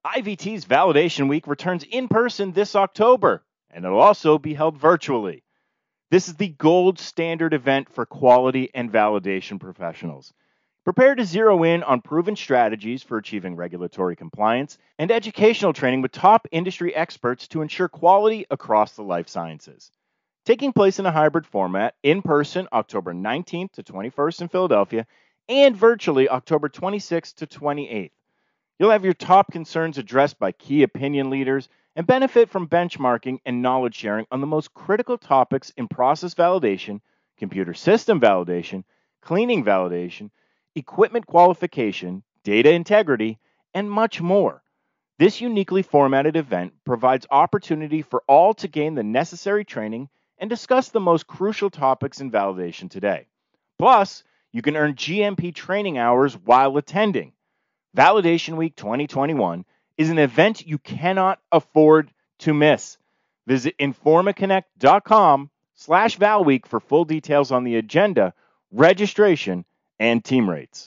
IVT's Validation Week returns in person this October, and it'll also be held virtually. This is the gold standard event for quality and validation professionals. Prepare to zero in on proven strategies for achieving regulatory compliance and educational training with top industry experts to ensure quality across the life sciences. Taking place in a hybrid format, in person October 19th to 21st in Philadelphia, and virtually October 26th to 28th. You'll have your top concerns addressed by key opinion leaders and benefit from benchmarking and knowledge sharing on the most critical topics in process validation, computer system validation, cleaning validation, equipment qualification, data integrity, and much more. This uniquely formatted event provides opportunity for all to gain the necessary training and discuss the most crucial topics in validation today. Plus, you can earn GMP training hours while attending. Validation Week 2021 is an event you cannot afford to miss. Visit informaconnect.com/ValWeek for full details on the agenda, registration, and team rates.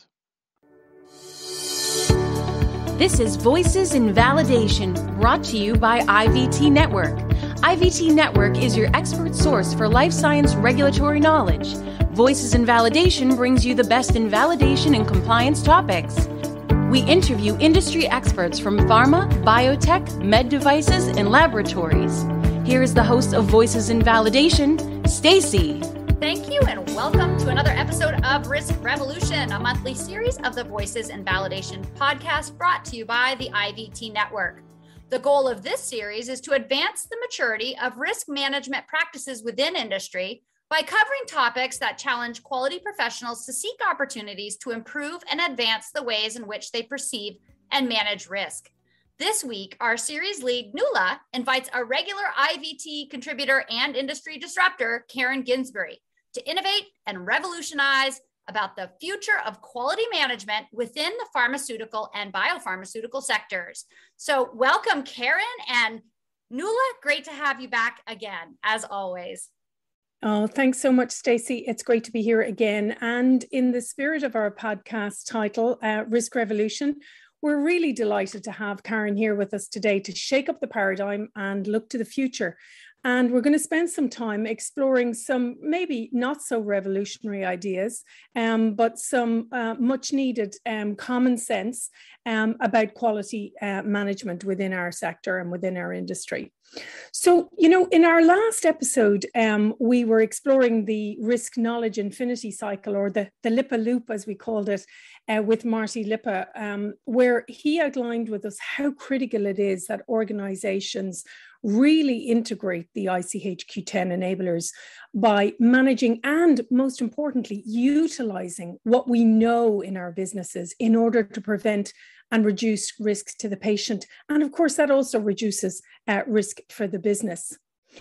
This is Voices in Validation, brought to you by IVT Network. IVT Network is your expert source for life science regulatory knowledge. Voices in Validation brings you the best in validation and compliance topics. We interview industry experts from pharma, biotech, med devices, and laboratories. Here is the host of Voices in Validation, Stacy. Thank you, and welcome to another episode of Risk Revolution, a monthly series of the Voices in Validation podcast brought to you by the IVT Network. The goal of this series is to advance the maturity of risk management practices within industry by covering topics that challenge quality professionals to seek opportunities to improve and advance the ways in which they perceive and manage risk. This week, our series lead, Nuala, invites a regular IVT contributor and industry disruptor, Karen Ginsbury, to innovate and revolutionize about the future of quality management within the pharmaceutical and biopharmaceutical sectors. So welcome, Karen, and Nuala, great to have you back again, as always. Oh, thanks so much, Stacey. It's great to be here again. And in the spirit of our podcast title, Risk Revolution, we're really delighted to have Karen here with us today to shake up the paradigm and look to the future. And we're going to spend some time exploring some maybe not so revolutionary ideas, but some much needed common sense about quality management within our sector and within our industry. So, you know, in our last episode, we were exploring the risk knowledge infinity cycle, or the LIPA loop, as we called it, with Marty Lipa, where he outlined with us how critical it is that organizations really integrate the ICH-Q10 enablers by managing and, most importantly, utilizing what we know in our businesses in order to prevent and reduce risks to the patient. And of course, that also reduces risk for the business.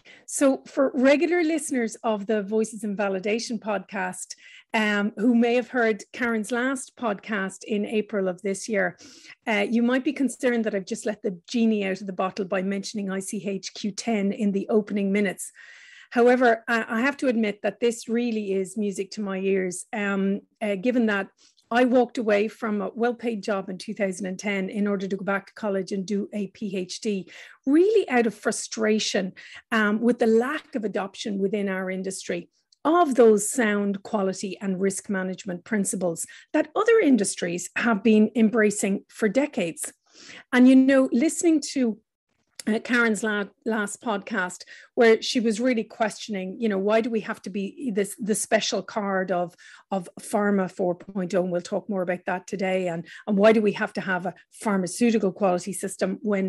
So for regular listeners of the Voices in Validation podcast, who may have heard Karen's last podcast in April of this year, you might be concerned that I've just let the genie out of the bottle by mentioning ICH-Q10 in the opening minutes. However, I have to admit that this really is music to my ears, given that I walked away from a well-paid job in 2010 in order to go back to college and do a PhD, really out of frustration with the lack of adoption within our industry of those sound quality and risk management principles that other industries have been embracing for decades. And, you know, listening to Karen's last podcast, where she was really questioning, you know, why do we have to be the special card of Pharma 4.0, and we'll talk more about that today, and why do we have to have a pharmaceutical quality system when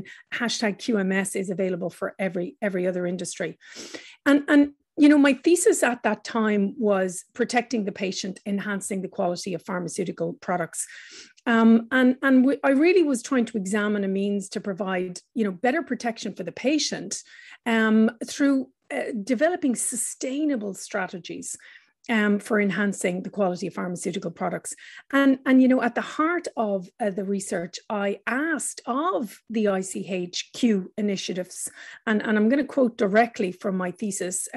#QMS is available for every other industry. And you know, my thesis at that time was protecting the patient, enhancing the quality of pharmaceutical products. I really was trying to examine a means to provide, you know, better protection for the patient through developing sustainable strategies for enhancing the quality of pharmaceutical products. And at the heart of the research, I asked of the ICHQ initiatives, and I'm going to quote directly from my thesis.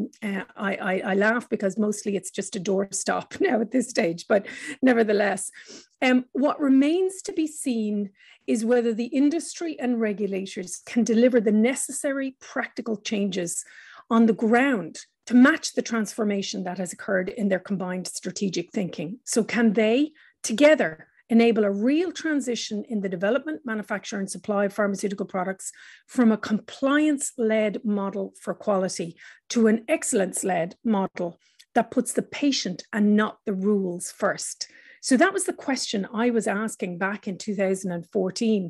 I laugh because mostly it's just a doorstop now at this stage, but nevertheless, what remains to be seen is whether the industry and regulators can deliver the necessary practical changes on the ground to match the transformation that has occurred in their combined strategic thinking. So can they together enable a real transition in the development, manufacture, and supply of pharmaceutical products from a compliance-led model for quality to an excellence-led model that puts the patient and not the rules first? So that was the question I was asking back in 2014.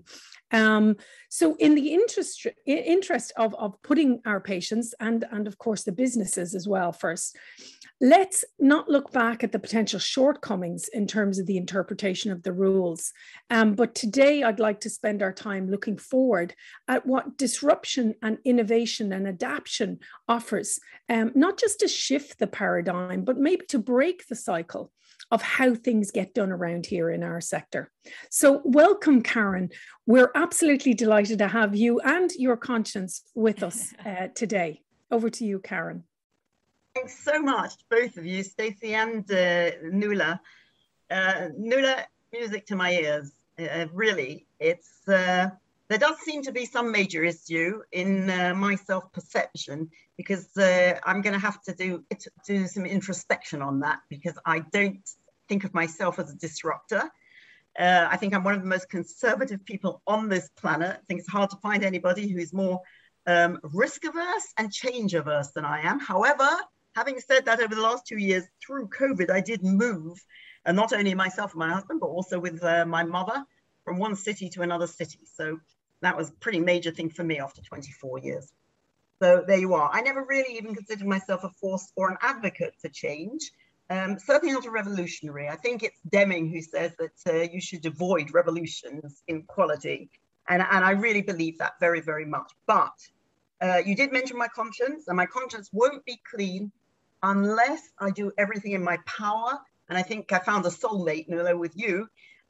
So in the interest of putting our patients and of course the businesses as well first, let's not look back at the potential shortcomings in terms of the interpretation of the rules. But today I'd like to spend our time looking forward at what disruption and innovation and adaptation offers, not just to shift the paradigm, but maybe to break the cycle of how things get done around here in our sector. So welcome, Karen. We're absolutely delighted to have you and your conscience with us today. Over to you, Karen. Thanks so much, both of you, Stacey and Nuala. Nuala, music to my ears. Really, it's there does seem to be some major issue in my self-perception, because I'm going to have to do some introspection on that, because I don't think of myself as a disruptor. I think I'm one of the most conservative people on this planet. I think it's hard to find anybody who is more risk averse and change averse than I am. However, having said that, over the last 2 years through COVID, I did move, not only myself and my husband, but also with my mother, from one city to another city. So that was a pretty major thing for me after 24 years. So there you are. I never really even considered myself a force or an advocate for change. Certainly not a revolutionary. I think it's Deming who says that you should avoid revolutions in quality. And I really believe that very, very much. But you did mention my conscience, and my conscience won't be clean unless I do everything in my power. And I think I found a soulmate, Nuala, with you,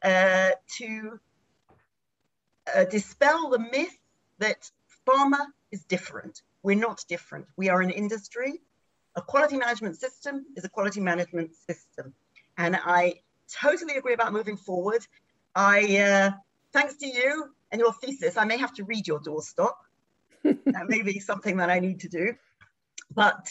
to dispel the myth that pharma is different. We're not different. We are an industry. A quality management system is a quality management system. And I totally agree about moving forward. Thanks to you and your thesis, I may have to read your doorstop. That may be something that I need to do. But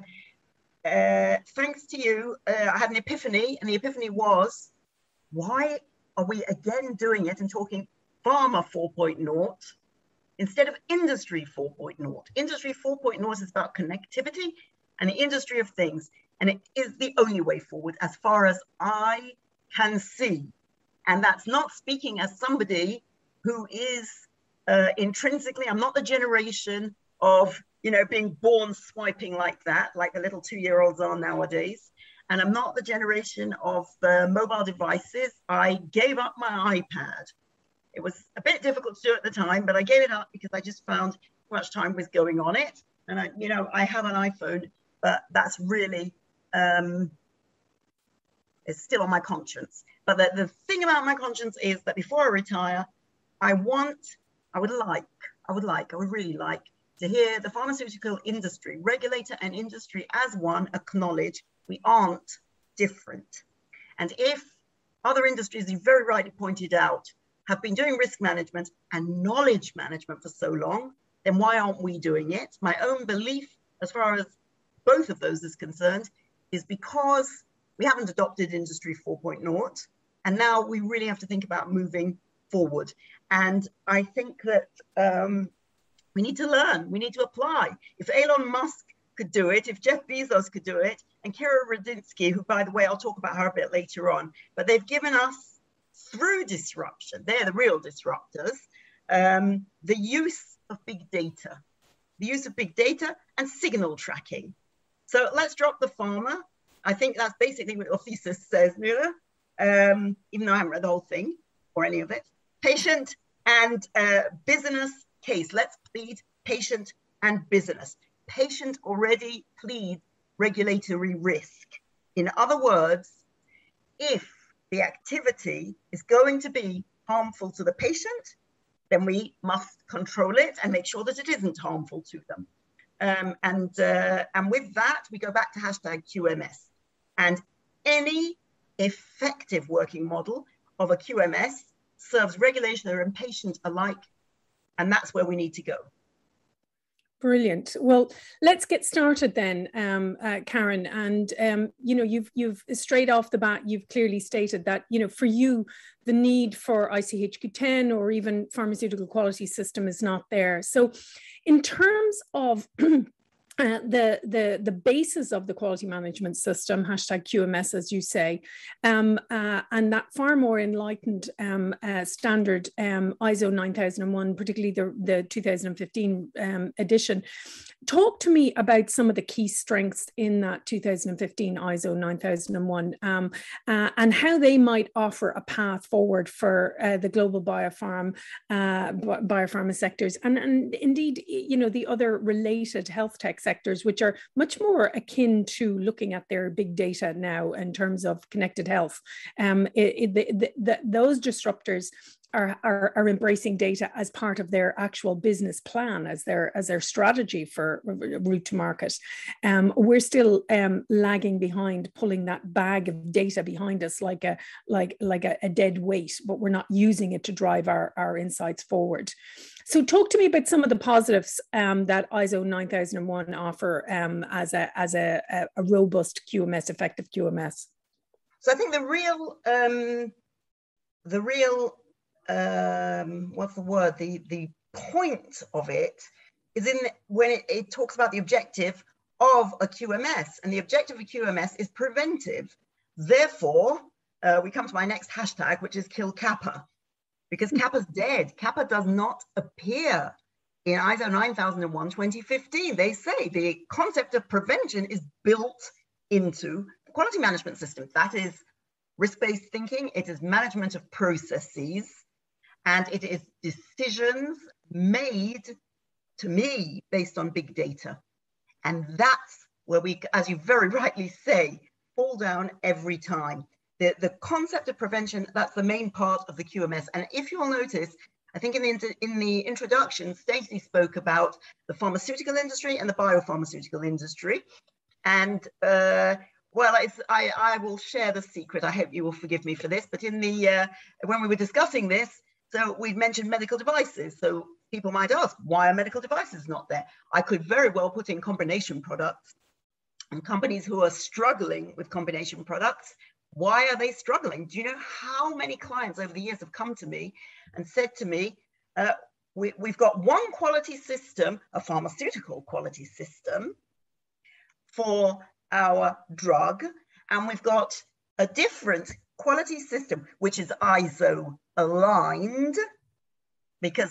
thanks to you, I had an epiphany, and the epiphany was, why are we again doing it and talking Pharma 4.0 instead of Industry 4.0? Industry 4.0 is about connectivity and the industry of things, and it is the only way forward as far as I can see. And that's not speaking as somebody who is intrinsically, I'm not the generation of, being born swiping like that, like the little 2-year-olds are nowadays. And I'm not the generation of mobile devices. I gave up my iPad. It was a bit difficult to do at the time, but I gave it up because I just found too much time was going on it. And I have an iPhone, but that's really, it's still on my conscience. But the thing about my conscience is that before I retire, I would really like to hear the pharmaceutical industry, regulator and industry as one, acknowledge we aren't different. And if other industries, you very rightly pointed out, have been doing risk management and knowledge management for so long, then why aren't we doing it? My own belief, as far as both of those is concerned, is because we haven't adopted Industry 4.0, and now we really have to think about moving forward. And I think that we need to learn, we need to apply. If Elon Musk could do it, if Jeff Bezos could do it, and Kira Rudinsky, who, by the way, I'll talk about her a bit later on, but they've given us, through disruption, they're the real disruptors, the use of big data, and signal tracking. So let's drop the pharma. I think that's basically what your thesis says, Nuala, even though I haven't read the whole thing or any of it. Patient and business case. Let's plead patient and business. Patient already pleads regulatory risk. In other words, if the activity is going to be harmful to the patient, then we must control it and make sure that it isn't harmful to them. And with that, we go back to hashtag QMS. And any effective working model of a QMS serves regulator and patient alike. And that's where we need to go. Brilliant. Well, let's get started then, Karen. And you've straight off the bat, you've clearly stated that for you, the need for ICHQ10 or even pharmaceutical quality system is not there. So, in terms of the basis of the quality management system, hashtag QMS, as you say, and that far more enlightened standard ISO 9001, particularly the 2015 edition. Talk to me about some of the key strengths in that 2015 ISO 9001 and how they might offer a path forward for the global biopharma sectors and indeed, the other related health tech sectors, which are much more akin to looking at their big data now in terms of connected health. Those disruptors are embracing data as part of their actual business plan, as their strategy for route to market. We're still lagging behind, pulling that bag of data behind us like a dead weight, but we're not using it to drive our insights forward. So talk to me about some of the positives that ISO 9001 offer as a robust QMS, effective QMS. So I think the real the point of it is when it talks about the objective of a QMS, and the objective of QMS is preventive. Therefore, we come to my next hashtag, which is kill Kappa, because Kappa's dead. Kappa does not appear in ISO 9001 2015. They say the concept of prevention is built into the quality management system. That is risk-based thinking, it is management of processes, and it is decisions made, to me, based on big data. And that's where we, as you very rightly say, fall down every time. The concept of prevention, that's the main part of the QMS. And if you'll notice, I think in the introduction, Stacey spoke about the pharmaceutical industry and the biopharmaceutical industry. And well, I will share the secret. I hope you will forgive me for this. But when we were discussing this, so we've mentioned medical devices. So people might ask, why are medical devices not there? I could very well put in combination products, and companies who are struggling with combination products. Why are they struggling? Do you know how many clients over the years have come to me and said to me, we've got one quality system, a pharmaceutical quality system for our drug, and we've got a different quality system, which is ISO aligned, because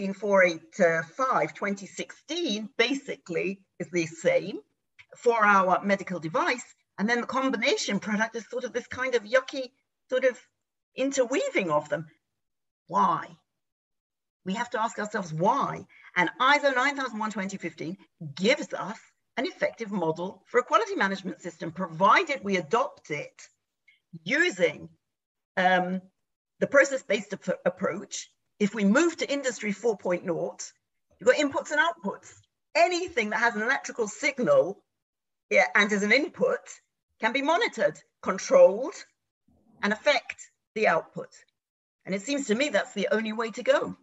13485 2016 basically is the same for our medical device. And then the combination product is sort of this kind of yucky sort of interweaving of them. Why? We have to ask ourselves why. And ISO 9001 2015 gives us an effective model for a quality management system, provided we adopt it using the process-based approach. If we move to Industry 4.0, you've got inputs and outputs. Anything that has an electrical signal and as an input can be monitored, controlled, and affect the output. And it seems to me that's the only way to go.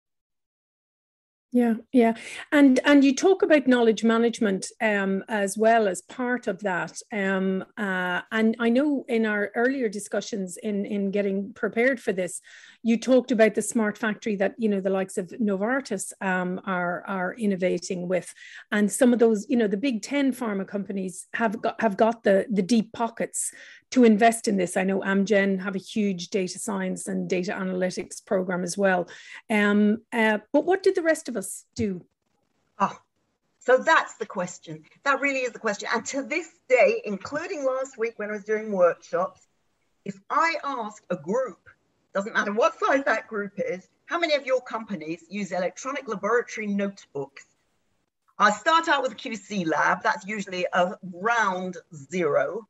Yeah. And you talk about knowledge management as well as part of that. And I know in our earlier discussions in getting prepared for this, you talked about the smart factory that, the likes of Novartis are innovating with. And some of those, the big 10 pharma companies have got the deep pockets to invest in this. I know Amgen have a huge data science and data analytics program as well. But what did the rest of us do? So that's the question. That really is the question. And to this day, including last week when I was doing workshops, if I ask a group, doesn't matter what size that group is, how many of your companies use electronic laboratory notebooks? I start out with QC lab. That's usually around 0.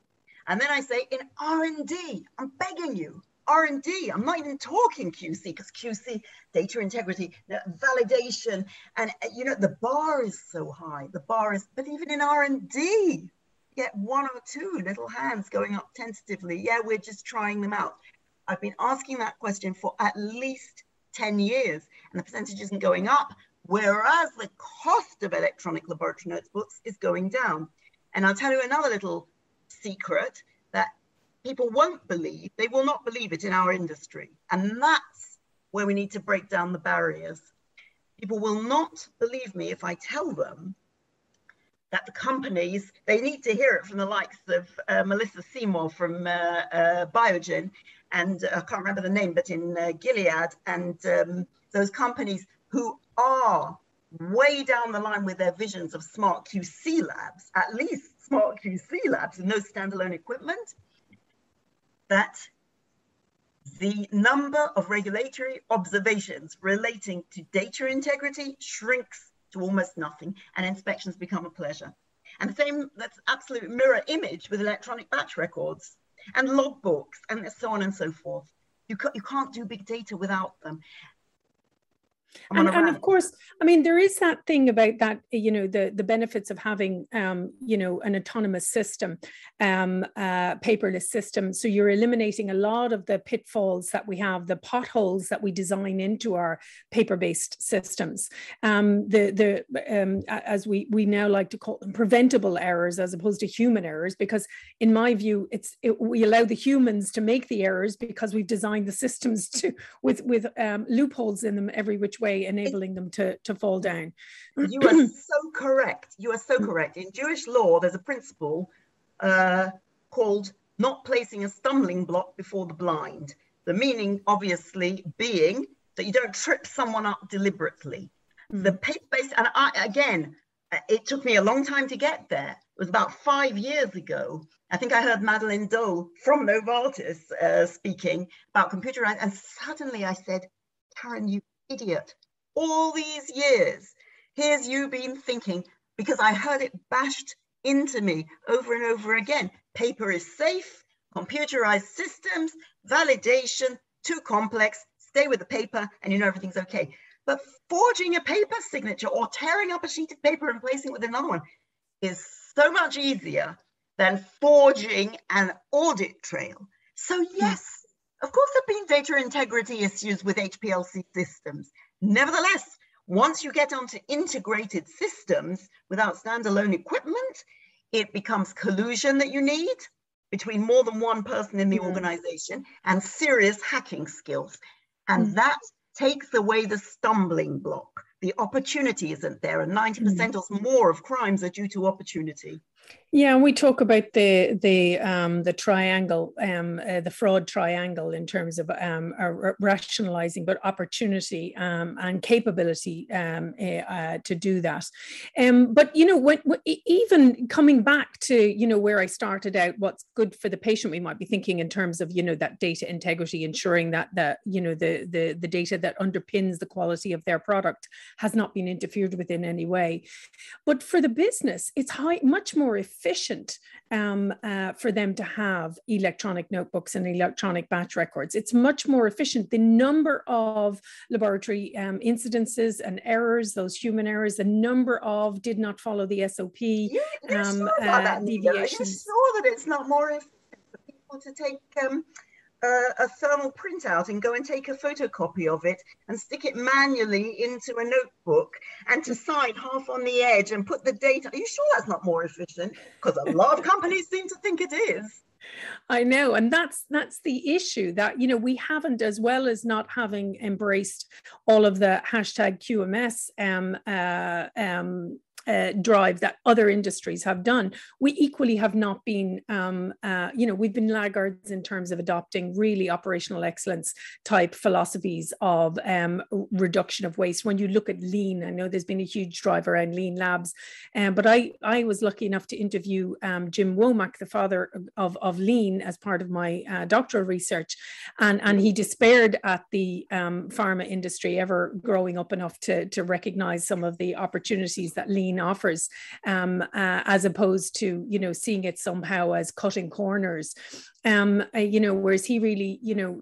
And then I say in R&D, I'm begging you, R&D, I'm not even talking QC, because QC, data integrity, validation, and you know, the bar is so high, but even in R&D, get one or two little hands going up tentatively. Yeah, we're just trying them out. I've been asking that question for at least 10 years, and the percentage isn't going up, whereas the cost of electronic laboratory notebooks is going down. And I'll tell you another little secret that people won't believe. They will not believe it in our industry. And that's where we need to break down the barriers. People will not believe me if I tell them that the companies, they need to hear it from the likes of Melissa Seymour from Biogen, and I can't remember the name, but in Gilead, and those companies who are way down the line with their visions of smart QC labs, at least smart QC labs and no standalone equipment, that the number of regulatory observations relating to data integrity shrinks to almost nothing, and inspections become a pleasure. And the same, that's absolute mirror image with electronic batch records and logbooks and so on and so forth. You can't do big data without them. And of course, I mean, there is that thing about that, you know, the benefits of having, you know, an autonomous system, paperless system. So you're eliminating a lot of the pitfalls that we have, the potholes that we design into our paper-based systems. As we now like to call them, preventable errors as opposed to human errors, because in my view, we allow the humans to make the errors because we've designed the systems with loopholes in them every which way, enabling them to fall down. You are so correct. You are so correct. In Jewish law, there's a principle called not placing a stumbling block before the blind. The meaning, obviously, being that you don't trip someone up deliberately. The paper-based, and it took me a long time to get there. It was about 5 years ago. I think I heard Madeleine Dole from Novartis speaking about computerized, and suddenly I said, Karen, you idiot. All these years, here's you been thinking, because I heard it bashed into me over and over again. Paper is safe, computerized systems, validation, too complex, stay with the paper and you know everything's okay. But forging a paper signature or tearing up a sheet of paper and placing it with another one is so much easier than forging an audit trail. So yes, of course there have been data integrity issues with HPLC systems. Nevertheless, once you get onto integrated systems without standalone equipment, it becomes collusion that you need between more than one person in the organization and serious hacking skills. And that takes away the stumbling block. The opportunity isn't there, and 90% or more of crimes are due to opportunity. Yeah, we talk about the triangle, the fraud triangle in terms of rationalizing, but opportunity and capability to do that. But you know, even coming back to, you know, where I started out, what's good for the patient, we might be thinking in terms of, you know, that data integrity, ensuring that you know the data that underpins the quality of their product has not been interfered with in any way. But for the business, it's much more efficient for them to have electronic notebooks and electronic batch records. It's much more efficient. The number of laboratory incidences and errors, those human errors, the number of did not follow the SOP You're sure about that, deviations. You're sure that it's not more efficient for people to take a thermal printout and go and take a photocopy of it and stick it manually into a notebook and to sign half on the edge and put the date? Are you sure that's not more efficient? Because a lot of companies seem to think it is. I know, and that's the issue, that, you know, we haven't, as well as not having embraced all of the hashtag QMS drive that other industries have done, we equally have not been, you know, we've been laggards in terms of adopting really operational excellence type philosophies of reduction of waste. When you look at lean, I know there's been a huge drive around lean labs, but I was lucky enough to interview Jim Womack, the father of lean, as part of my doctoral research, and he despaired at the pharma industry ever growing up enough to recognize some of the opportunities that lean lean offers, as opposed to, you know, seeing it somehow as cutting corners. You know, whereas he really, you know,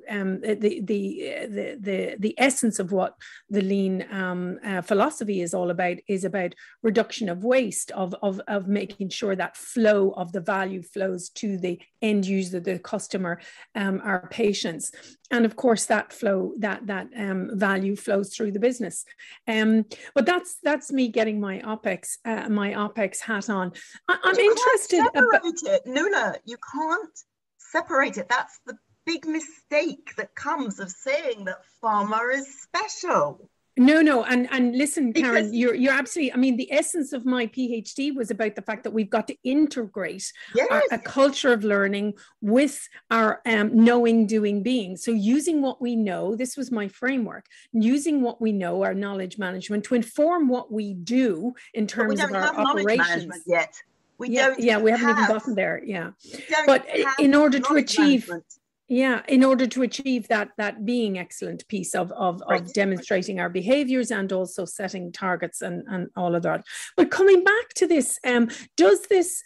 the essence of what the lean philosophy is all about is about reduction of waste, of making sure that flow of the value flows to the end user, the customer, our patients, and of course that flow, that value flows through the business. But that's me getting my OpEx hat on. I'm interested about it, Nuala. You can't separate it. That's the big mistake that comes of saying that pharma is special. No, and listen, Karen, you're absolutely. I mean, the essence of my PhD was about the fact that we've got to integrate a culture of learning with our knowing, doing, being. So using what we know, this was my framework. Using what we know, our knowledge management, to inform what we do in terms of our operations. Yet. We haven't even gotten there. Yeah, but in order to achieve. In order to achieve that being excellent piece of demonstrating our behaviors and also setting targets and all of that. But coming back to this, does this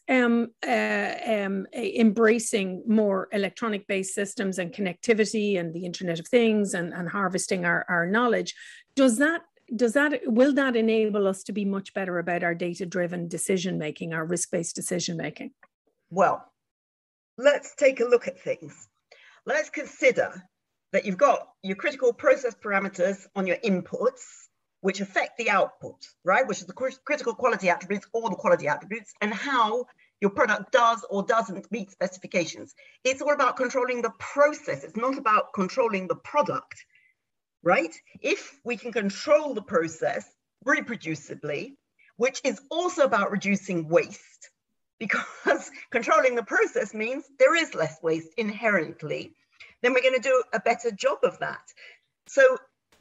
embracing more electronic based systems and connectivity and the Internet of Things and harvesting our knowledge, will that enable us to be much better about our data-driven decision making, our risk-based decision making? Well, let's take a look at things. Let's consider that you've got your critical process parameters on your inputs, which affect the output, right? Which is the critical quality attributes, all the quality attributes, and how your product does or doesn't meet specifications. It's all about controlling the process. It's not about controlling the product, right? If we can control the process reproducibly, which is also about reducing waste, because controlling the process means there is less waste inherently, then we're going to do a better job of that. So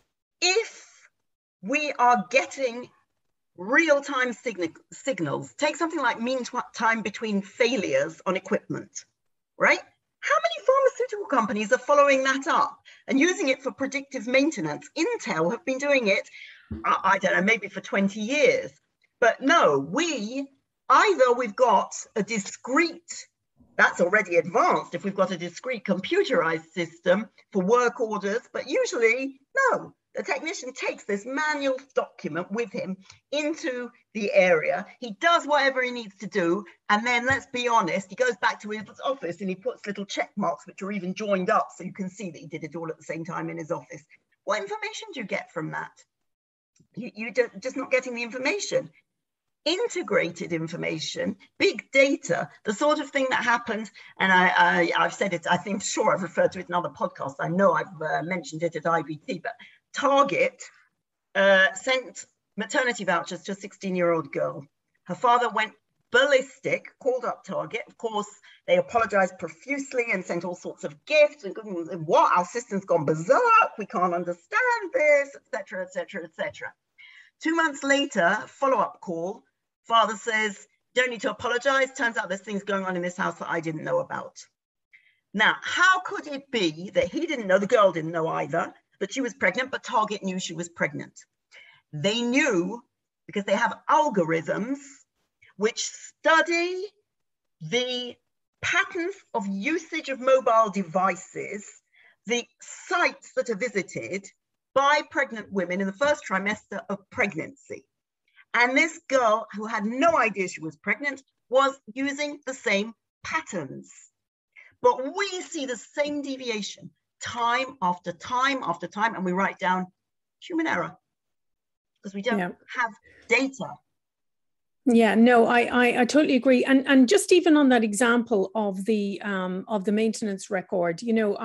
if we are getting real-time signals, take something like mean time between failures on equipment, right? How many pharmaceutical companies are following that up and using it for predictive maintenance? Intel have been doing it, I don't know, maybe for 20 years. But no, either we've got a discrete, that's already advanced if we've got a discrete computerized system for work orders, but usually, no. The technician takes this manual document with him into the area. He does whatever he needs to do. And then, let's be honest, he goes back to his office and he puts little check marks, which are even joined up so you can see that he did it all at the same time in his office. What information do you get from that? You're just not getting the information. Integrated information, big data, the sort of thing that happened, and I've said it, I think, sure, I've referred to it in other podcasts. I know I've mentioned it at IVT, but Target sent maternity vouchers to a 16-year-old girl. Her father went ballistic, called up Target. Of course, they apologized profusely and sent all sorts of gifts. And what? Our system's gone berserk. We can't understand this, etc., etc., etc. 2 months later, follow-up call. Father says, don't need to apologize. Turns out there's things going on in this house that I didn't know about. Now, how could it be that he didn't know, the girl didn't know either, that she was pregnant, but Target knew she was pregnant? They knew because they have algorithms which study the patterns of usage of mobile devices, the sites that are visited by pregnant women in the first trimester of pregnancy. And this girl, who had no idea she was pregnant, was using the same patterns. But we see the same deviation time after time after time, and we write down human error because we don't have data. Yeah, no, I totally agree. And just even on that example of the maintenance record, you know,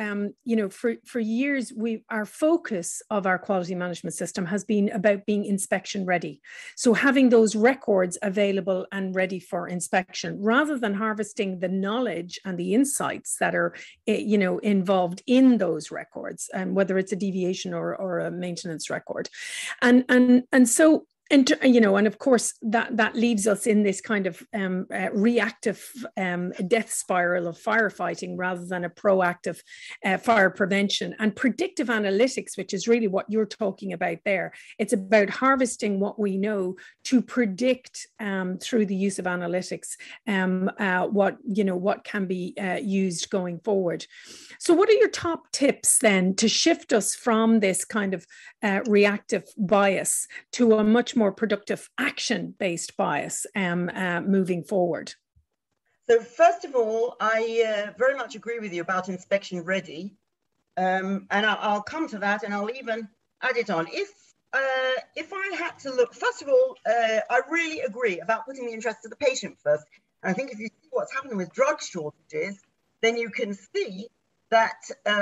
for years, our focus of our quality management system has been about being inspection ready. So having those records available and ready for inspection, rather than harvesting the knowledge and the insights that are, you know, involved in those records, and whether it's a deviation or a maintenance record. And so And, you know, and of course, that leaves us in this kind of reactive death spiral of firefighting rather than a proactive fire prevention. And predictive analytics, which is really what you're talking about there. It's about harvesting what we know to predict through the use of analytics what can be used going forward. So what are your top tips then to shift us from this kind of reactive bias to a much more productive action-based bias moving forward? So first of all, I very much agree with you about inspection ready. And I'll come to that, and I'll even add it on. If I had to look, first of all, I really agree about putting the interests of the patient first. And I think if you see what's happening with drug shortages, then you can see that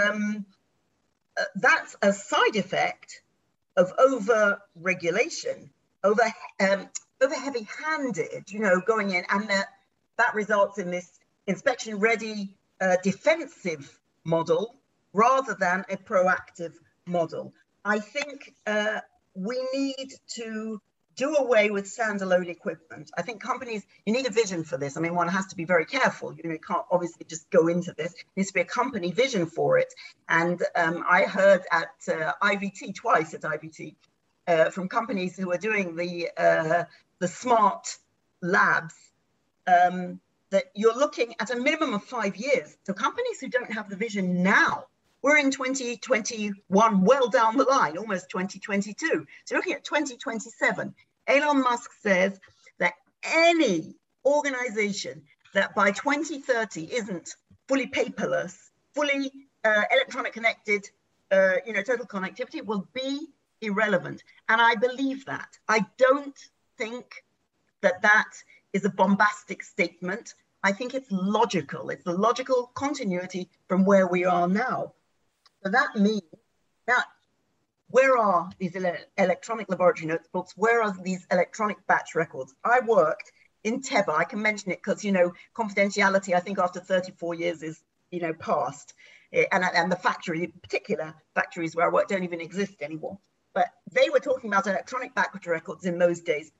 that's a side effect of over-regulation, over heavy-handed, going in, and that results in this inspection-ready defensive model rather than a proactive model. I think we need to do away with standalone equipment. I think companies, you need a vision for this. I mean, one has to be very careful. You can't obviously just go into this. There needs to be a company vision for it. And I heard at IVT, twice at IVT, from companies who are doing the smart labs, that you're looking at a minimum of 5 years. So companies who don't have the vision now, we're in 2021, well down the line, almost 2022. So looking at 2027, Elon Musk says that any organization that by 2030 isn't fully paperless, fully electronic connected, total connectivity will be irrelevant. And I believe that. I don't think that is a bombastic statement. I think it's logical. It's the logical continuity from where we are now. So that means that where are these electronic laboratory notebooks? Where are these electronic batch records? I worked in Teva. I can mention it because, confidentiality, I think after 34 years is, past. And the factory, particular factories where I worked don't even exist anymore. But they were talking about electronic batch records in those days.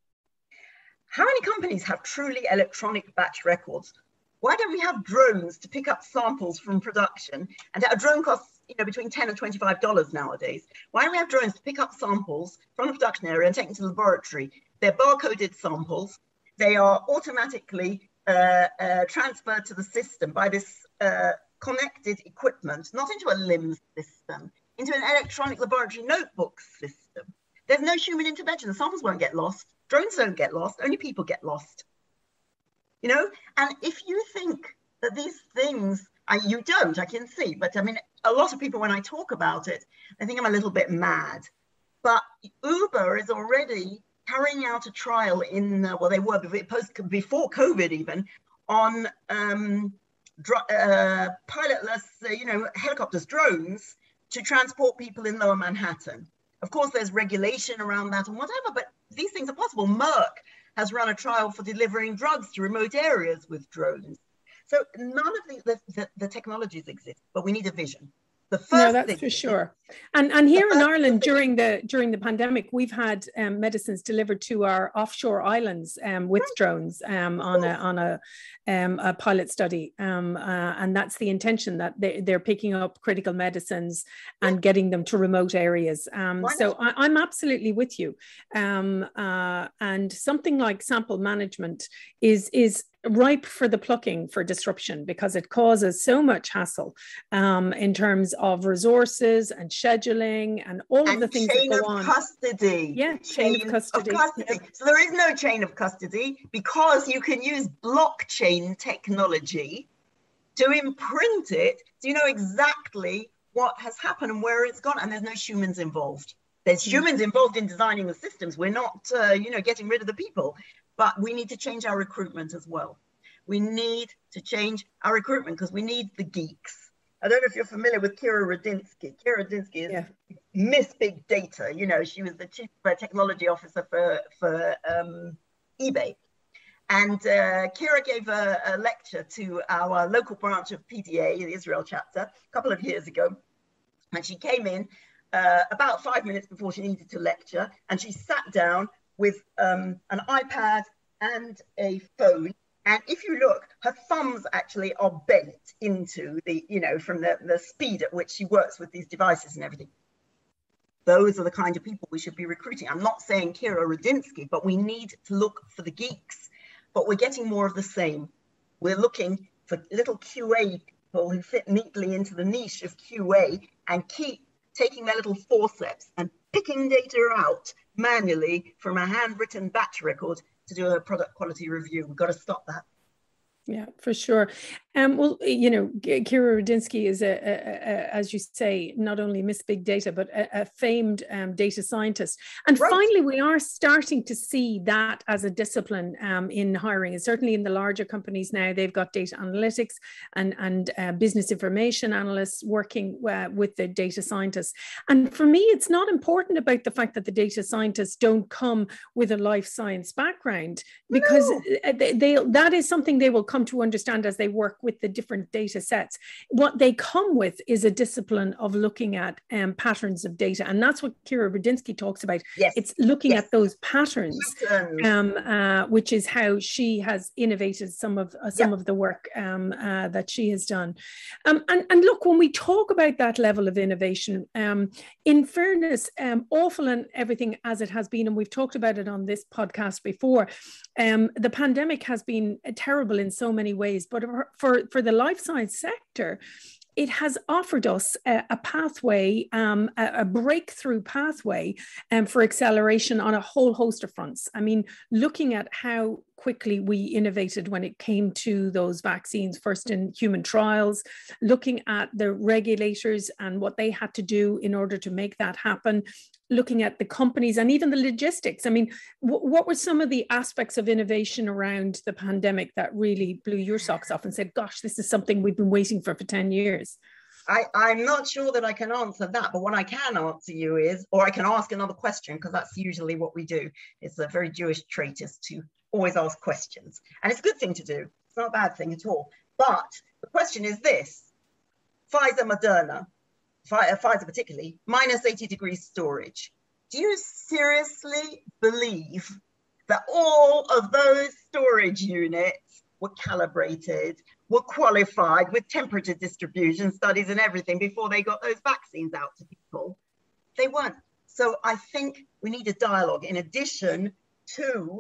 How many companies have truly electronic batch records? Why don't we have drones to pick up samples from production? And a drone costs between $10 and $25 nowadays. Why don't we have drones to pick up samples from the production area and take them to the laboratory? They're barcoded samples. They are automatically transferred to the system by this connected equipment, not into a LIMS system, into an electronic laboratory notebook system. There's no human intervention. The samples won't get lost. Drones don't get lost. Only people get lost. And if you think that these things, you don't, I can see, but I mean, a lot of people, when I talk about it, I think I'm a little bit mad. But Uber is already carrying out a trial in, they were before COVID even, on pilotless, helicopters, drones, to transport people in Lower Manhattan. Of course, there's regulation around that and whatever, but these things are possible. Merck has run a trial for delivering drugs to remote areas with drones. So none of the technologies exist, but we need a vision. The first no, that's for sure. And here in Ireland during the pandemic, we've had medicines delivered to our offshore islands with drones on a pilot study, and that's the intention, that they're picking up critical medicines and getting them to remote areas. So I'm absolutely with you. And something like sample management is ripe for the plucking for disruption, because it causes so much hassle in terms of resources and scheduling and all of the things that go on. Custody. Yeah, chain of custody. Yep. So there is no chain of custody, because you can use blockchain technology to imprint it, so you know exactly what has happened and where it's gone, and there's no humans involved. There's humans involved in designing the systems. We're not, getting rid of the people, but we need to change our recruitment as well. We need to change our recruitment because we need the geeks. I don't know if you're familiar with Kira Rudinsky. Kira Rudinsky is Miss Big Data. She was the chief technology officer for eBay. And Kira gave a lecture to our local branch of PDA, the Israel chapter, a couple of years ago. And she came in about 5 minutes before she needed to lecture, and she sat down with an iPad and a phone. And if you look, her thumbs actually are bent into the, from the speed at which she works with these devices and everything. Those are the kind of people we should be recruiting. I'm not saying Kira Rudinsky, but we need to look for the geeks. But we're getting more of the same. We're looking for little QA people who fit neatly into the niche of QA and keep taking their little forceps and picking data out manually from a handwritten batch record to do a product quality review. We've got to stop that. Yeah, for sure. Well, Kira Rudinsky is, as you say, not only Miss Big Data, but a famed data scientist. And right. Finally, we are starting to see that as a discipline in hiring. And certainly in the larger companies now, they've got data analytics and business information analysts working with the data scientists. And for me, it's not important about the fact that the data scientists don't come with a life science background, because that is something they will come to understand as they work with the different data sets. What they come with is a discipline of looking at patterns of data. And that's what Kira Rudinsky talks about. Yes. It's looking at those patterns, which is how she has innovated some of the work that she has done. And look, when we talk about that level of innovation, in fairness, awful and everything as it has been, and we've talked about it on this podcast before, the pandemic has been terrible in so many ways, but for the life science sector, it has offered us a pathway, a breakthrough pathway for acceleration on a whole host of fronts. I mean, looking at how quickly we innovated when it came to those vaccines, first in human trials, looking at the regulators and what they had to do in order to make that happen, looking at the companies and even the logistics. I mean, what were some of the aspects of innovation around the pandemic that really blew your socks off and said, gosh, this is something we've been waiting for 10 years? I'm not sure that I can answer that, but what I can answer you is, or I can ask another question, because that's usually what we do. It's a very Jewish trait is to always ask questions. And it's a good thing to do. It's not a bad thing at all. But the question is this: Pfizer, Moderna, Pfizer particularly, minus 80 degrees storage. Do you seriously believe that all of those storage units were calibrated, were qualified with temperature distribution studies and everything before they got those vaccines out to people? They weren't. So I think we need a dialogue in addition to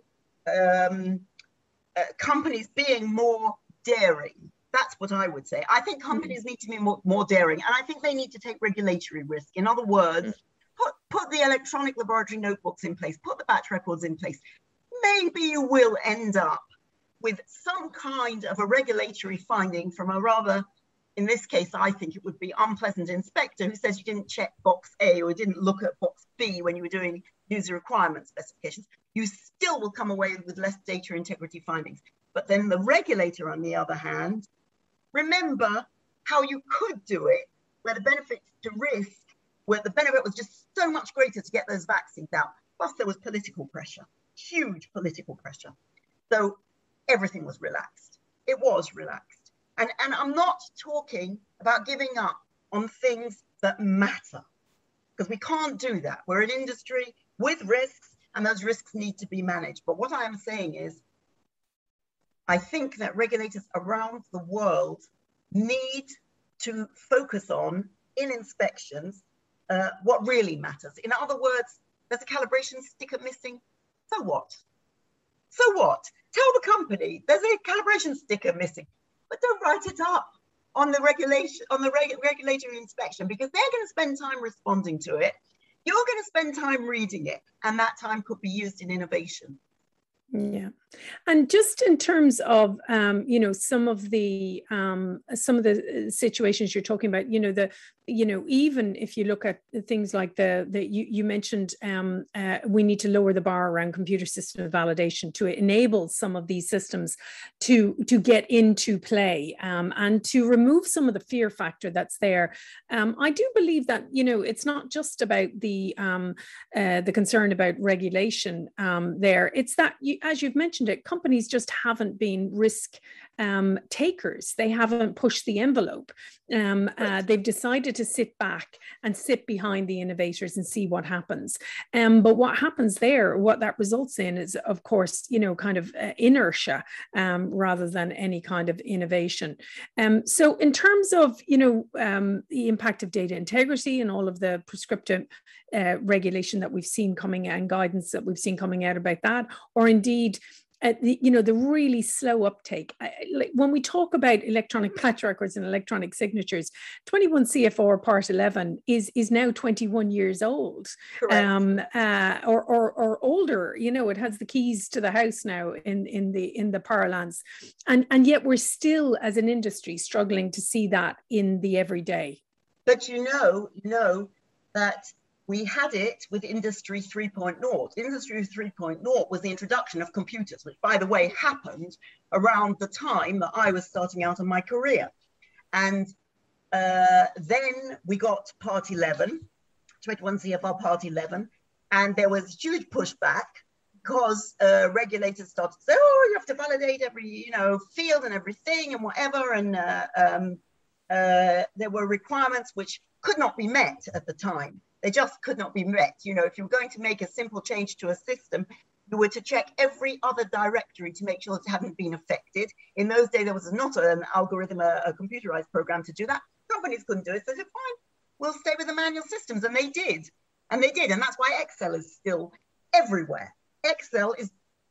companies being more daring. That's what I would say. I think companies need to be more daring, and I think they need to take regulatory risk. In other words, put the electronic laboratory notebooks in place, put the batch records in place. Maybe you will end up with some kind of a regulatory finding from a rather, in this case, I think it would be unpleasant inspector who says you didn't check box A or didn't look at box B when you were doing user requirement specifications. You still will come away with less data integrity findings. But then the regulator, on the other hand, remember how you could do it, where the benefit to risk, where the benefit was just so much greater to get those vaccines out. Plus there was political pressure, huge political pressure. So everything was relaxed. It was relaxed. And I'm not talking about giving up on things that matter, because we can't do that. We're an industry with risks, and those risks need to be managed. But what I am saying is, I think that regulators around the world need to focus on, in inspections, what really matters. In other words, there's a calibration sticker missing. So what? So what? Tell the company there's a calibration sticker missing, but don't write it up on the regulation, on the regulatory inspection, because they're going to spend time responding to it. You're going to spend time reading it, and that time could be used in innovation. Yeah, and just in terms of some of the situations you're talking about, even if you look at things like you mentioned, we need to lower the bar around computer system validation to enable some of these systems to get into play, and to remove some of the fear factor that's there. I do believe that it's not just about the concern about regulation there. It's that as you've mentioned it, companies just haven't been risk takers. They haven't pushed the envelope. They've decided to sit back and sit behind the innovators and see what happens. But what happens there, what that results in is, of course, kind of inertia rather than any kind of innovation. So in terms of, the impact of data integrity and all of the prescriptive regulation that we've seen coming out and guidance that we've seen coming out about that, or indeed, the really slow uptake. When we talk about electronic patch records and electronic signatures, 21 CFR Part 11 is now 21 years old, or older. It has the keys to the house now in the parlance, and yet we're still, as an industry, struggling to see that in the everyday. But you know that we had it with Industry 3.0. Industry 3.0 was the introduction of computers, which, by the way, happened around the time that I was starting out in my career. And then we got Part 11, 21 CFR Part 11, and there was huge pushback because regulators started to say, oh, you have to validate every, field and everything and whatever. And there were requirements which could not be met at the time. They just could not be met. If you were going to make a simple change to a system, you were to check every other directory to make sure it hadn't been affected. In those days, there was not an algorithm, a computerized program to do that. Companies couldn't do it. So they said, fine, we'll stay with the manual systems. And they did. And that's why Excel is still everywhere. Excel is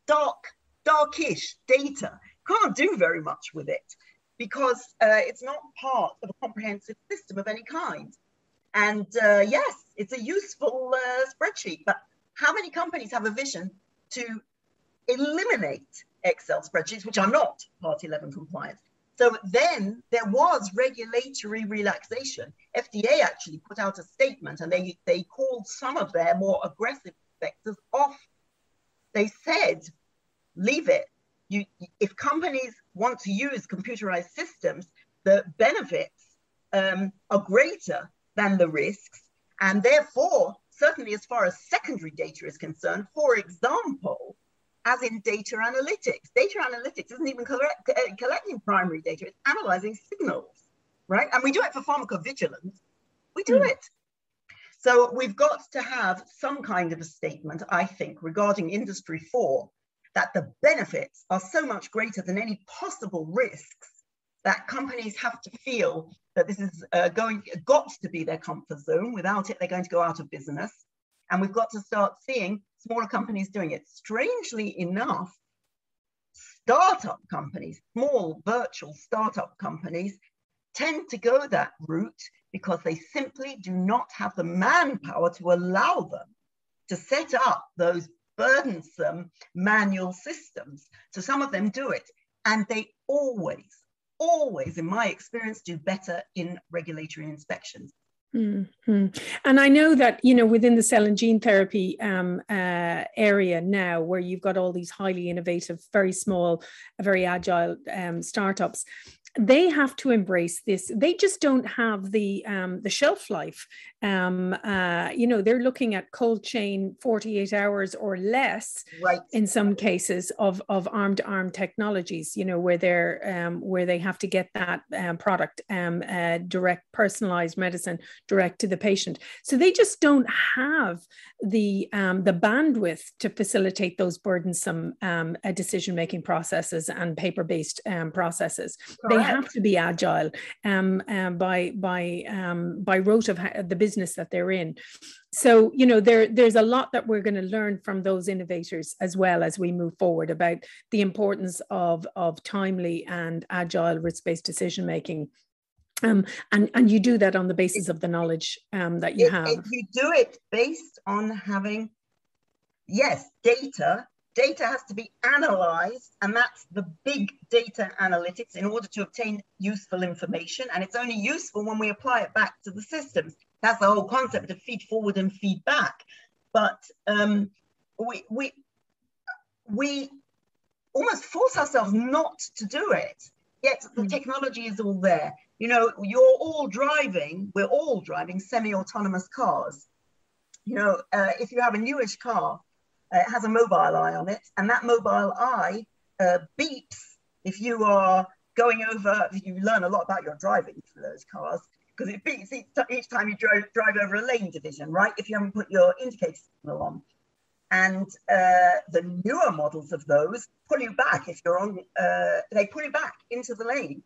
darkish data. Can't do very much with it because it's not part of a comprehensive system of any kind. And yes, it's a useful spreadsheet, but how many companies have a vision to eliminate Excel spreadsheets, which are not Part 11 compliant? So then there was regulatory relaxation. FDA actually put out a statement and they called some of their more aggressive sectors off. They said, leave it. If companies want to use computerized systems, the benefits are greater than the risks. And therefore, certainly as far as secondary data is concerned, for example, as in data analytics isn't even collecting primary data, it's analyzing signals, right? And we do it for pharmacovigilance, we do it. So we've got to have some kind of a statement, I think, regarding Industry 4, that the benefits are so much greater than any possible risks that companies have to feel that this is got to be their comfort zone. Without it, they're going to go out of business. And we've got to start seeing smaller companies doing it. Strangely enough, startup companies, small virtual startup companies, tend to go that route because they simply do not have the manpower to allow them to set up those burdensome manual systems. So some of them do it, and they always, in my experience, do better in regulatory inspections. Mm-hmm. And I know that, within the cell and gene therapy area now, where you've got all these highly innovative, very small, very agile startups, they have to embrace this. They just don't have the shelf life. They're looking at cold chain 48 hours or less, right, in some cases of arm-to-arm technologies, where they have to get that product direct, personalized medicine direct to the patient. So they just don't have the bandwidth to facilitate those burdensome decision-making processes and paper-based processes. Correct. They have to be agile by rote of the business that they're in. So, there's a lot that we're going to learn from those innovators as well as we move forward about the importance of timely and agile risk-based decision-making. And you do that on the basis of the knowledge that you have. You do it based on having, yes, data. Data has to be analyzed, and that's the big data analytics in order to obtain useful information. And it's only useful when we apply it back to the systems. That's the whole concept of feed forward and feed back. But we almost force ourselves not to do it. Yet the technology is all there. We're all driving semi-autonomous cars. If you have a newish car, it has a mobile eye on it, and that mobile eye beeps if you are going over, you learn a lot about your driving through those cars, because it beats each time you drive over a lane division, right? If you haven't put your indicator signal on. And the newer models of those pull you back if you're on, they pull you back into the lane.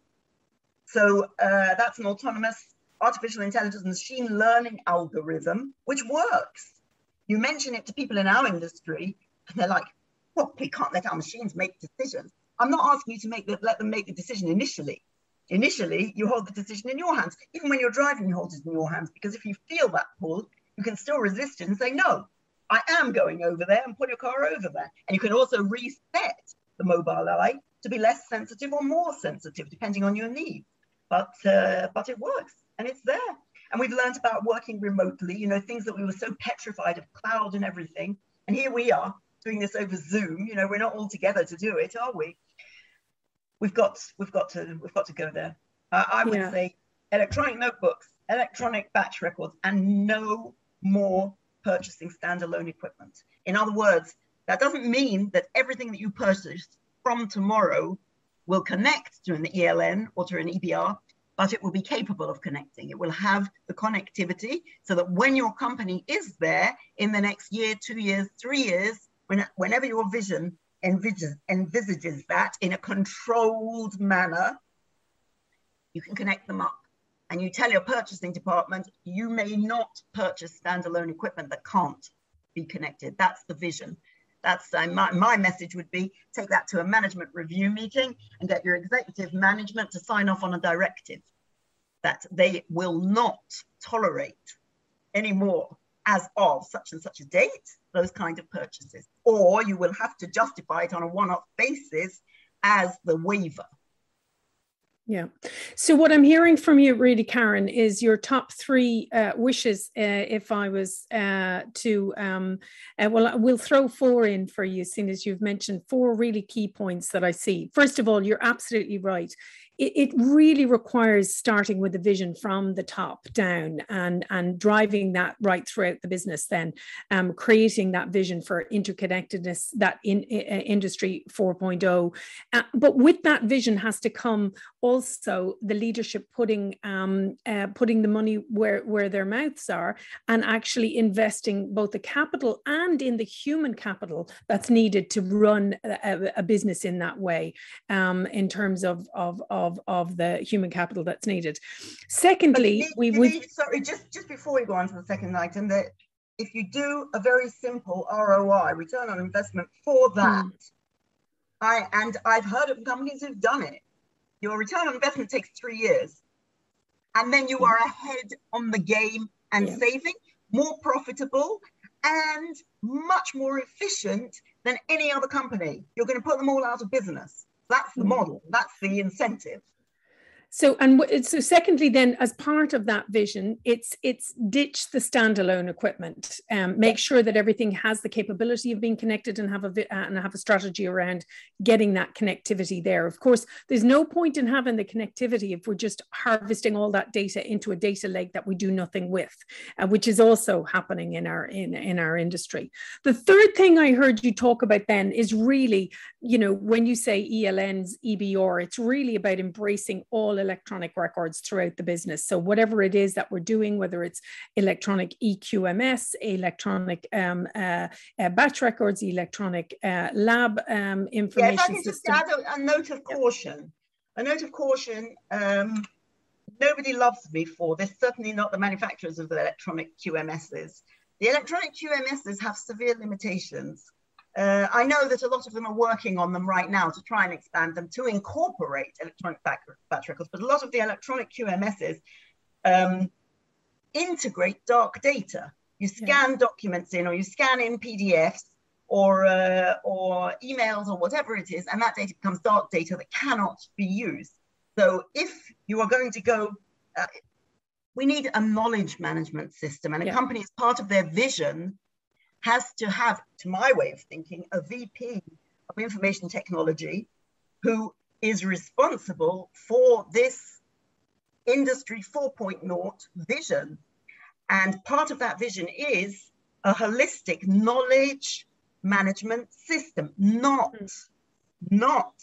So that's an autonomous artificial intelligence machine learning algorithm, which works. You mention it to people in our industry, and they're like, well, we can't let our machines make decisions. I'm not asking you to let them make the decision initially. Initially, you hold the decision in your hands. Even when you're driving, you hold it in your hands, because if you feel that pull, you can still resist it and say, no, I am going over there, and pull your car over there. And you can also reset the mobile eye to be less sensitive or more sensitive, depending on your needs. But it works, and it's there. And we've learned about working remotely, you know, things that we were so petrified of, cloud and everything. And here we are doing this over Zoom. You know, we're not all together to do it, are we? We've got to go there. I would say electronic notebooks, electronic batch records, and no more purchasing standalone equipment. In other words, that doesn't mean that everything that you purchase from tomorrow will connect to an ELN or to an EBR, but it will be capable of connecting. It will have the connectivity so that when your company is there in the next year, 2 years, 3 years, whenever your vision envisages that in a controlled manner, you can connect them up. And you tell your purchasing department, you may not purchase standalone equipment that can't be connected. That's the vision. That's my message would be, take that to a management review meeting and get your executive management to sign off on a directive that they will not tolerate anymore as of such and such a date, those kind of purchases. Or you will have to justify it on a one-off basis as the waiver. Yeah. So what I'm hearing from you, really, Karen, is your top three wishes. If I was well, we'll throw four in for you, seeing as you've mentioned four really key points that I see. First of all, you're absolutely right. It really requires starting with a vision from the top down and driving that right throughout the business, then creating that vision for interconnectedness, that in industry 4.0. But with that vision has to come also the leadership putting the money where their mouths are, and actually investing both the capital and in the human capital that's needed to run a business in that way, in terms of the human capital that's needed. Secondly, sorry, just before we go on to the second item, that if you do a very simple ROI, return on investment for that, I've heard of companies who've done it. Your return on investment takes 3 years, and then you are ahead on the game and saving, more profitable, and much more efficient than any other company. You're going to put them all out of business. That's the model. That's the incentive. So secondly, then, as part of that vision, it's ditch the standalone equipment, make sure that everything has the capability of being connected, and have a strategy around getting that connectivity there. Of course, there's no point in having the connectivity if we're just harvesting all that data into a data lake that we do nothing with, which is also happening in our industry. The third thing I heard you talk about then is really, you know, when you say ELNs, EBR, it's really about embracing all electronic records throughout the business. So whatever it is that we're doing, whether it's electronic EQMS, electronic batch records, electronic lab information if I can system. just add a note of caution. A note of caution. Nobody loves me for this, certainly not the manufacturers of the electronic QMSs. The electronic QMSs have severe limitations. I know that a lot of them are working on them right now to try and expand them to incorporate electronic batch records, but a lot of the electronic QMSs integrate dark data. You scan documents in, or you scan in PDFs or emails or whatever it is, and that data becomes dark data that cannot be used. So if you are going to go, we need a knowledge management system, and a company, as part of their vision, has to have, to my way of thinking, a VP of information technology who is responsible for this industry 4.0 vision. And part of that vision is a holistic knowledge management system, not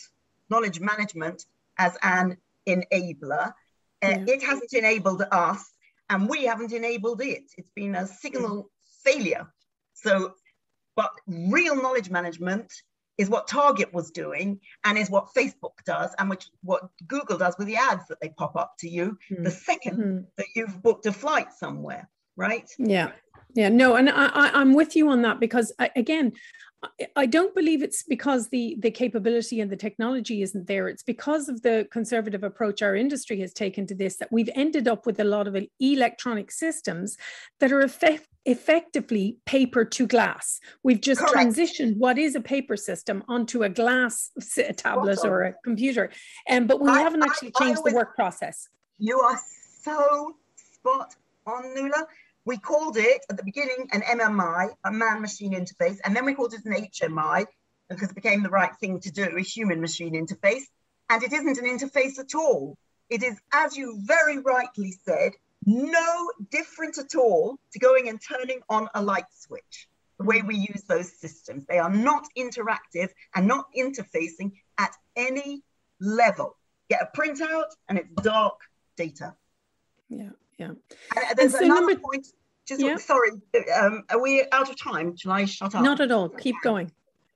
knowledge management as an enabler. It hasn't enabled us, and we haven't enabled it. It's been a signal failure. So, but real knowledge management is what Target was doing, and is what Facebook does, and what Google does with the ads that they pop up to you the second that you've booked a flight somewhere, right? Yeah. No, and I'm with you on that, because I don't believe it's because the capability and the technology isn't there. It's because of the conservative approach our industry has taken to this that we've ended up with a lot of electronic systems that are effectively paper to glass. We've just transitioned what is a paper system onto a glass tablet or a computer, but we haven't actually changed the work process. You are so spot on, Nuala. We called it at the beginning an MMI, a man-machine interface, and then we called it an HMI because it became the right thing to do, a human-machine interface. And it isn't an interface at all. It is, as you very rightly said, no different at all to going and turning on a light switch, the way we use those systems. They are not interactive and not interfacing at any level. Get a printout and it's dark data. Yeah. There's another point. Sorry, are we out of time? Shall I shut up? Not at all. Keep going.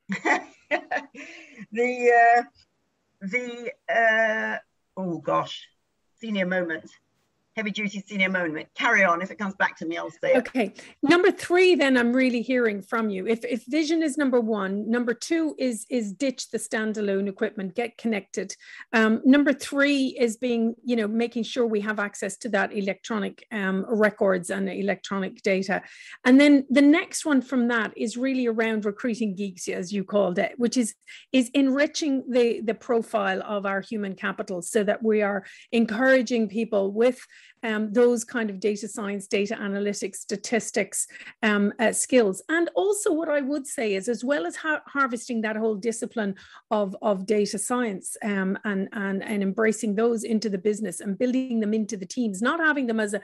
Senior moment. Heavy duty senior moment. Carry on. If it comes back to me, I'll say it. Okay. Number 3, then I'm really hearing from you. If vision is number 1, number 2 is ditch the standalone equipment, get connected. Number 3 is making sure we have access to that electronic records and electronic data. And then the next one from that is really around recruiting geeks, as you called it, which is enriching the profile of our human capital so that we are encouraging people with those kind of data science, data analytics, statistics skills. And also what I would say is, as well as harvesting that whole discipline of data science and embracing those into the business and building them into the teams, not having them as a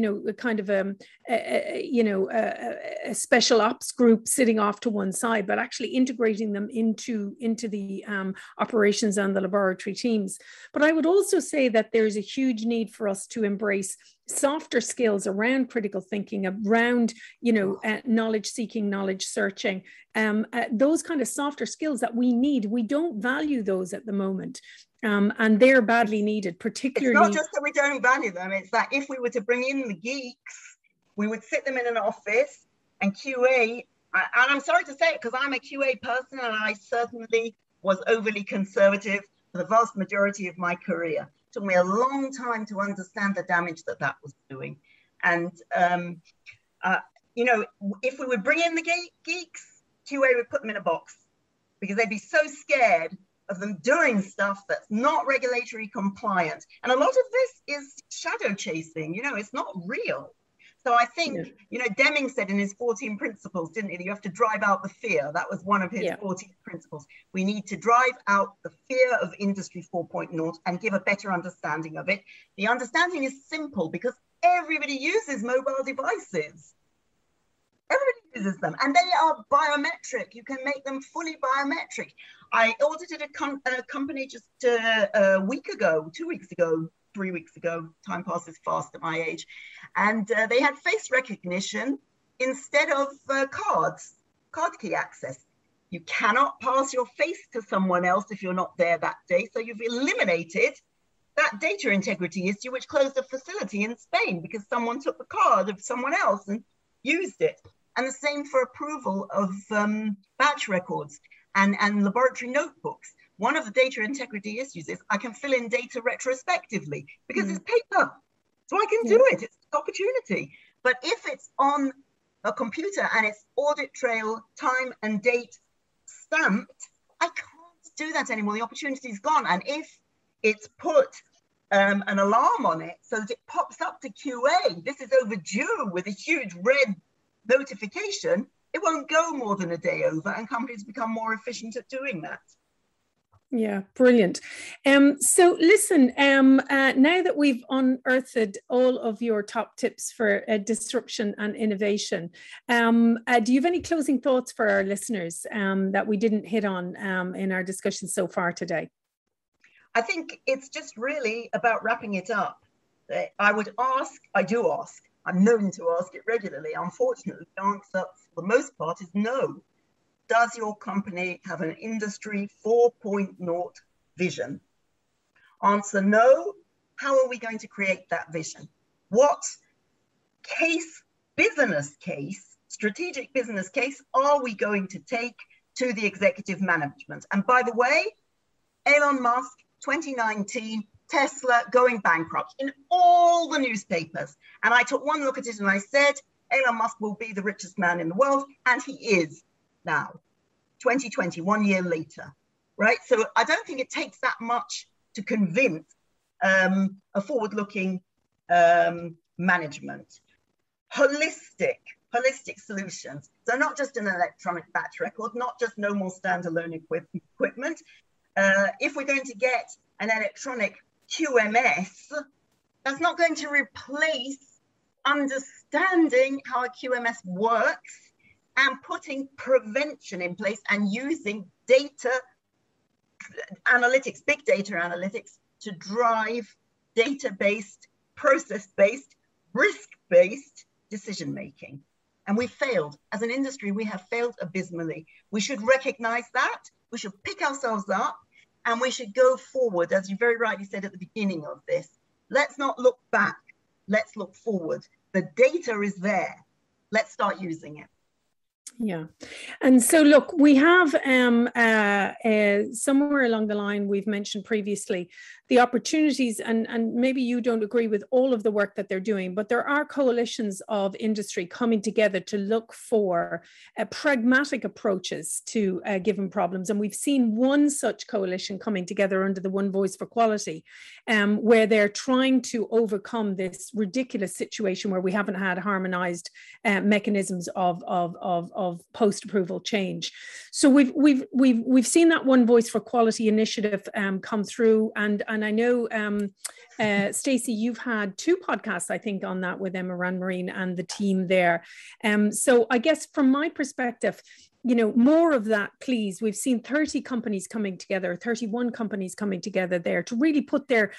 special ops group sitting off to one side, but actually integrating them into the operations and the laboratory teams. But I would also say that there's a huge need for us to embrace softer skills around critical thinking, around knowledge seeking, knowledge searching, those kind of softer skills that we need. We don't value those at the moment, and they're badly needed. Particularly, it's not just that we don't value them, it's that if we were to bring in the geeks, we would sit them in an office and QA, and I'm sorry to say it because I'm a QA person and I certainly was overly conservative for the vast majority of my career. Took me a long time to understand the damage that was doing. And, if we would bring in the geeks, QA would put them in a box because they'd be so scared of them doing stuff that's not regulatory compliant. And a lot of this is shadow chasing, it's not real. So I think, Deming said in his 14 principles, didn't he? You have to drive out the fear. That was one of his 14 principles. We need to drive out the fear of Industry 4.0 and give a better understanding of it. The understanding is simple because everybody uses mobile devices. Everybody uses them and they are biometric. You can make them fully biometric. I audited a company just a week ago, 2 weeks ago, 3 weeks ago, time passes fast at my age, and they had face recognition instead of card key access. You cannot pass your face to someone else if you're not there that day, so you've eliminated that data integrity issue which closed a facility in Spain because someone took the card of someone else and used it. And the same for approval of batch records and laboratory notebooks. One of the data integrity issues is I can fill in data retrospectively because it's paper. So I can do it. It's an opportunity. But if it's on a computer and it's audit trail, time and date stamped, I can't do that anymore. The opportunity is gone. And if it's put an alarm on it so that it pops up to QA, this is overdue with a huge red notification, it won't go more than a day over and companies become more efficient at doing that. Yeah, brilliant. So listen, now that we've unearthed all of your top tips for disruption and innovation, do you have any closing thoughts for our listeners that we didn't hit on in our discussion so far today? I think it's just really about wrapping it up. I do ask, I'm known to ask it regularly. Unfortunately, the answer for the most part is no. Does your company have an industry 4.0 vision? Answer no. How are we going to create that vision? What business case, strategic business case are we going to take to the executive management? And by the way, Elon Musk, 2019, Tesla going bankrupt in all the newspapers. And I took one look at it and I said, Elon Musk will be the richest man in the world. And he is now, 2020, 1 year later, right? So I don't think it takes that much to convince a forward-looking management. Holistic solutions. So not just an electronic batch record, not just no more standalone equipment. If we're going to get an electronic QMS, that's not going to replace understanding how a QMS works and putting prevention in place and using data analytics, big data analytics, to drive data-based, process-based, risk-based decision-making. And we failed. As an industry, we have failed abysmally. We should recognize that. We should pick ourselves up and we should go forward, as you very rightly said at the beginning of this. Let's not look back. Let's look forward. The data is there. Let's start using it. Yeah. And so, look, we have somewhere along the line, we've mentioned previously the opportunities, and maybe you don't agree with all of the work that they're doing, but there are coalitions of industry coming together to look for pragmatic approaches to given problems. And we've seen one such coalition coming together under the One Voice for Quality, where they're trying to overcome this ridiculous situation where we haven't had harmonized mechanisms of post-approval change. So we've seen that One Voice for Quality initiative come through, and I know Stacey, you've had 2 podcasts, I think, on that with Emma Ranmarine and the team there. So I guess from my perspective, you know, more of that, please. We've seen 30 companies coming together, 31 companies coming together there to really put their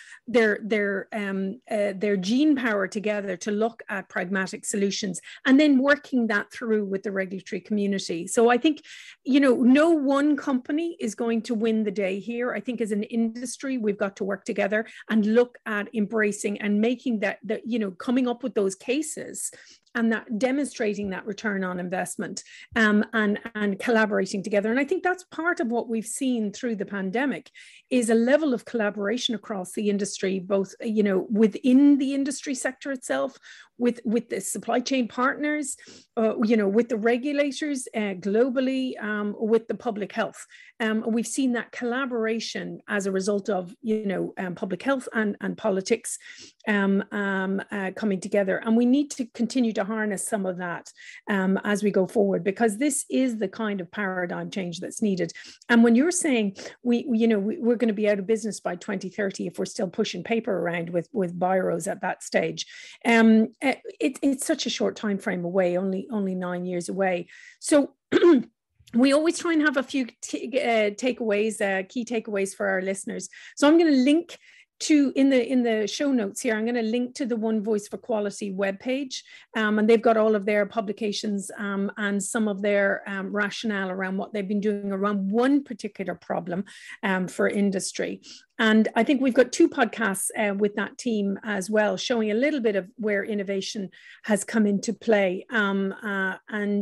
gene power together to look at pragmatic solutions and then working that through with the regulatory community. So I think, you know, no one company is going to win the day here. I think as an industry, we've got to work together and look at embracing and making that you know, coming up with those cases and that demonstrating that return on investment and collaborating together. And I think that's part of what we've seen through the pandemic is a level of collaboration across the industry, both, you know, within the industry sector itself, with the supply chain partners, you know, with the regulators globally, with the public health. We've seen that collaboration as a result of, you know, public health and politics coming together. And we need to continue to harness some of that as we go forward, because this is the kind of paradigm change that's needed. And when you're saying we're going to be out of business by 2030 if we're still pushing paper around with biros at that stage, it's such a short time frame away, only 9 years away. So we always try and have a few key takeaways for our listeners. So I'm going to link to in the show notes here, I'm going to link to the One Voice for Quality webpage, and they've got all of their publications and some of their rationale around what they've been doing around one particular problem for industry. And I think we've got 2 podcasts with that team as well, showing a little bit of where innovation has come into play. We'll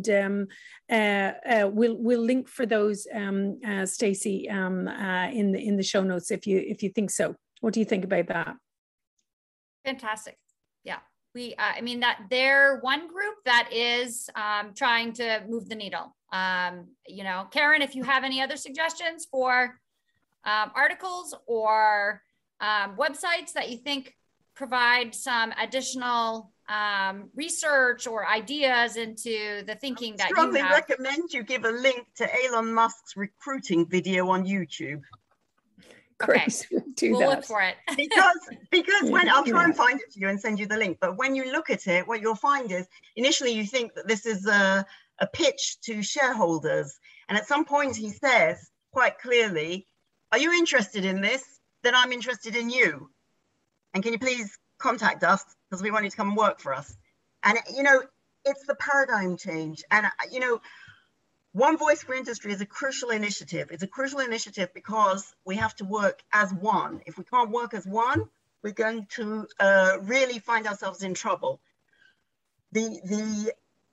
link for those, Stacey, in the show notes if you think so. What do you think about that? Fantastic. Yeah, I mean that they're one group that is trying to move the needle. You know, Karen, if you have any other suggestions for articles or websites that you think provide some additional research or ideas into the thinking that you have. I strongly recommend you give a link to Elon Musk's recruiting video on YouTube. Great. Okay. We'll look for it. because when I'll try and find it for you and send you the link, but when you look at it, what you'll find is initially you think that this is a pitch to shareholders. And at some point he says quite clearly, are you interested in this? then I'm interested in you. And can you please contact us because we want you to come and work for us? And, you know, it's the paradigm change. And, you know, One Voice for Industry is a crucial initiative. It's a crucial initiative because we have to work as one. If we can't work as one, we're going to really find ourselves in trouble. The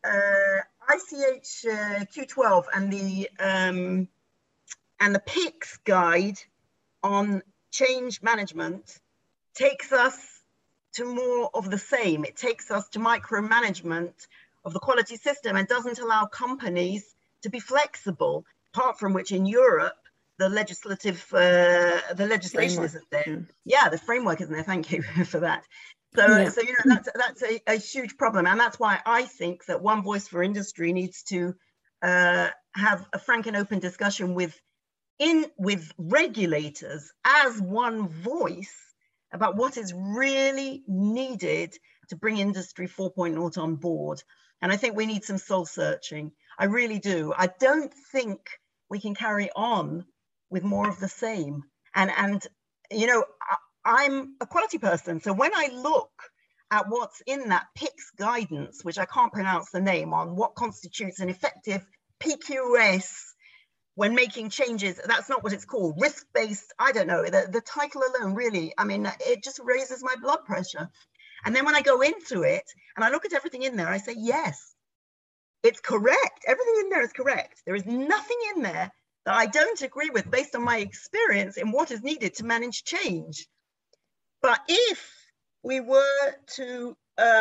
ICH Q12 and the PICS guide on change management takes us to more of the same. It takes us to micromanagement of the quality system and doesn't allow companies to be flexible, apart from which in Europe, the legislation isn't there. Yeah, the framework isn't there. Thank you for that. So you know, that's a huge problem. And that's why I think that One Voice for Industry needs to have a frank and open discussion with regulators as one voice about what is really needed to bring Industry 4.0 on board. And I think we need some soul searching. I really do. I don't think we can carry on with more of the same. And you know, I'm a quality person. So when I look at what's in that PICS guidance, which I can't pronounce the name on, what constitutes an effective PQS when making changes, that's not what it's called, risk-based, I don't know, the title alone really, I mean, it just raises my blood pressure. And then when I go into it and I look at everything in there, I say, yes, it's correct. Everything in there is correct. There is nothing in there that I don't agree with based on my experience in what is needed to manage change. But if we were to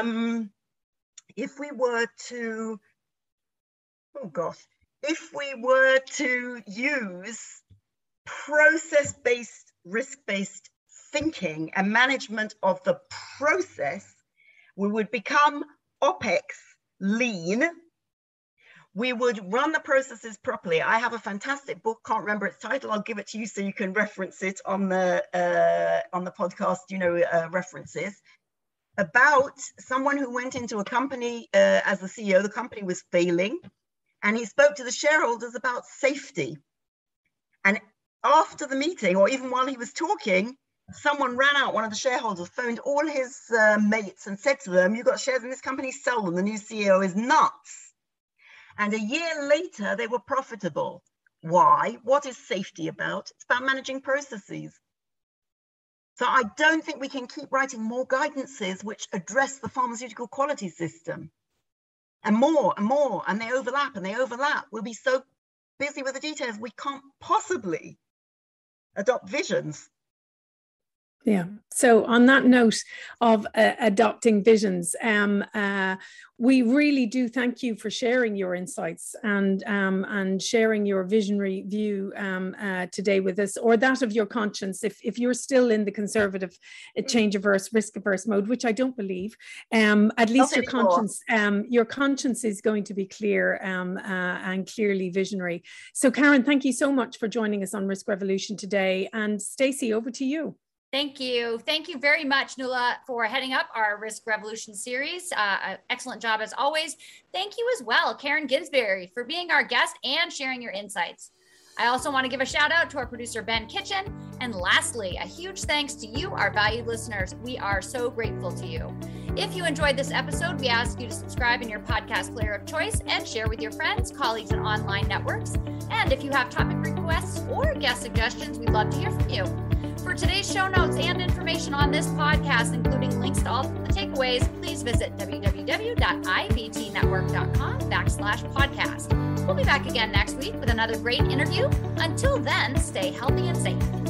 use process-based, risk-based thinking and management of the process, we would become OPEX lean. We would run the processes properly. I have a fantastic book, can't remember its title. I'll give it to you so you can reference it on the podcast, you know, references, about someone who went into a company as the CEO. The company was failing, and he spoke to the shareholders about safety. And after the meeting, or even while he was talking, someone ran out, one of the shareholders phoned all his mates and said to them, "You've got shares in this company, sell them. The new CEO is nuts." And a year later, they were profitable. Why? What is safety about? It's about managing processes. So I don't think we can keep writing more guidances which address the pharmaceutical quality system. And more, and they overlap, and they overlap. We'll be so busy with the details, we can't possibly adopt visions. Yeah. So on that note of adopting visions, we really do thank you for sharing your insights and sharing your visionary view today with us, or that of your conscience. If you're still in the conservative, change-averse, risk-averse mode, which I don't believe, at least your conscience is going to be clear and clearly visionary. So Karen, thank you so much for joining us on Risk Revolution today. And Stacey, over to you. Thank you. Thank you very much, Nuala, for heading up our Risk Revolution series. Excellent job as always. Thank you as well, Karen Ginsberry, for being our guest and sharing your insights. I also want to give a shout out to our producer, Ben Kitchen. And lastly, a huge thanks to you, our valued listeners. We are so grateful to you. If you enjoyed this episode, we ask you to subscribe in your podcast player of choice and share with your friends, colleagues, and online networks. And if you have topic requests or guest suggestions, we'd love to hear from you. For today's show notes and information on this podcast, including links to all the takeaways, please visit www.ivtnetwork.com/podcast. We'll be back again next week with another great interview. Until then, stay healthy and safe.